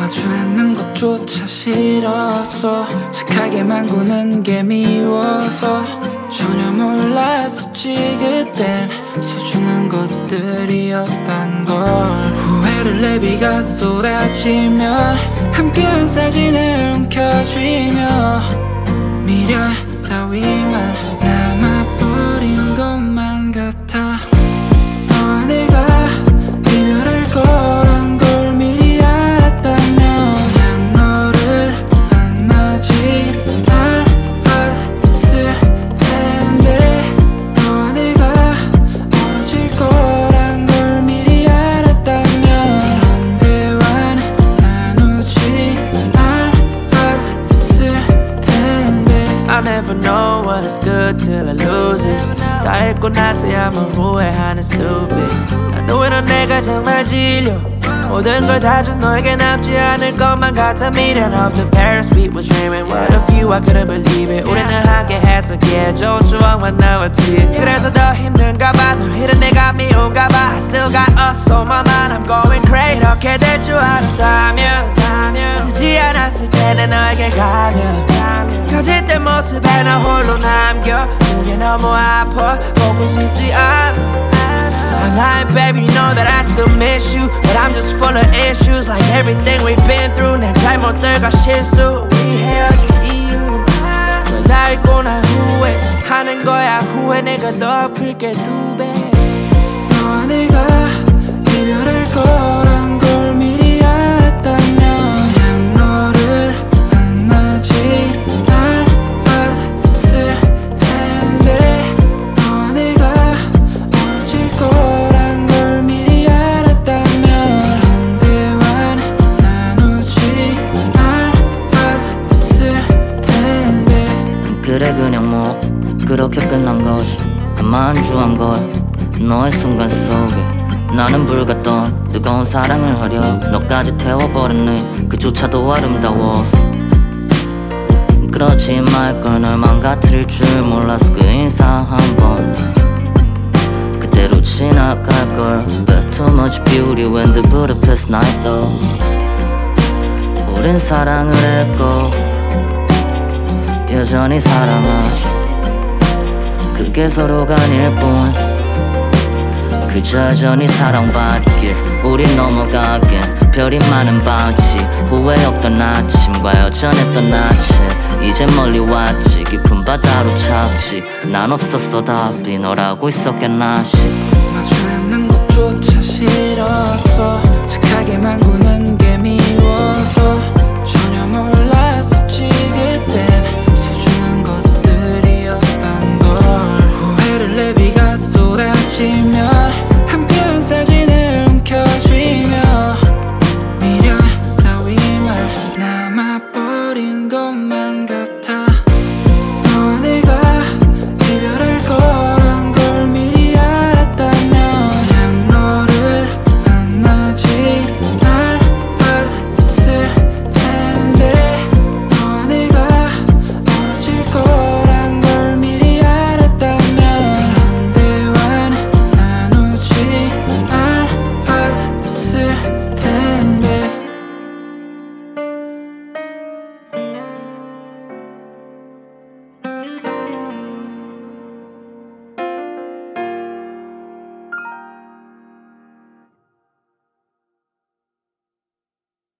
마주하는 것조차 싫었어. 착하게만 구는 게 미워서 전혀 몰랐었지. 그땐 소중한 것들이었단 걸. 후회를 내비가 쏟아지면 함께한 사진을 움켜쥐며 미련 따위만 남아버린 것만 같아. 너와 내가 이별할 거란 걸 미리 알았다면 그냥 너를 만나지 않았을 텐데. 너와 내가 멀어질 거란 걸 미리 알았다면 이런 대화는 나누지 않았을 텐데. I never know what's good till I lose it. 다 했고 나서야 뭐 후회하는 stupid. 난 너는 내가 정말 질려. 모든 걸 다 준 너에게 남지 않을 것만 같아. 미련 of the Paris we were dreaming. What a view, I couldn't believe it. 우리는 함께 했었기에 좋은 추억만 남았지. 그래서 더 힘든가 봐. 널 잃은 내가 미운가 봐. I still got us on my mind, I'm going crazy. 이렇게 될 줄 알았다면 쓰지 않았을 텐데 너에게 가면 가질 때 모습에 나 홀로 남겨. 그게 너무 아파 보고 싶지 않아. And I, baby, you know that I still miss you. But I'm just full of issues like everything we've been through. 내 잘못들과 실수 우리 헤어진 이유 왜 날 잊고 난 후회 하는 거야. 후회 내가 덮을게 2배. 너와 내가 이별할 거란 걸 미리 알았다면 그냥 너를 만나지 않았을 텐데. 너와 내가 멀어질 거란 걸 미리 알았다면 이런 대화는 나누지 않았을 텐데. 그래 그냥 뭐 그렇게 끝난 것이 아마 안주한 것. 너의 순간 속에 나는 불같던 뜨거운 사랑을 하려 너까지 태워버렸네. 그조차도 아름다워. 그러지 말걸. 널 망가뜨릴 줄 몰랐어. 그 인사 한번 그대로 지나갈걸. But too much beauty when the Budapest night though. 우린 사랑을 했고 여전히 사랑하지. 그게 서로가 아닐 뿐 그저 여전히 사랑받길. 우린 넘어가긴 별이 많은 방치. 후회 없던 아침과 여전했던 아침. 이제 멀리 왔지. 깊은 바다로 찾지. 난 없었어 답이 너라고 있었겠나 싶어. 마주하는 것조차 싫었어. 착하게만 구는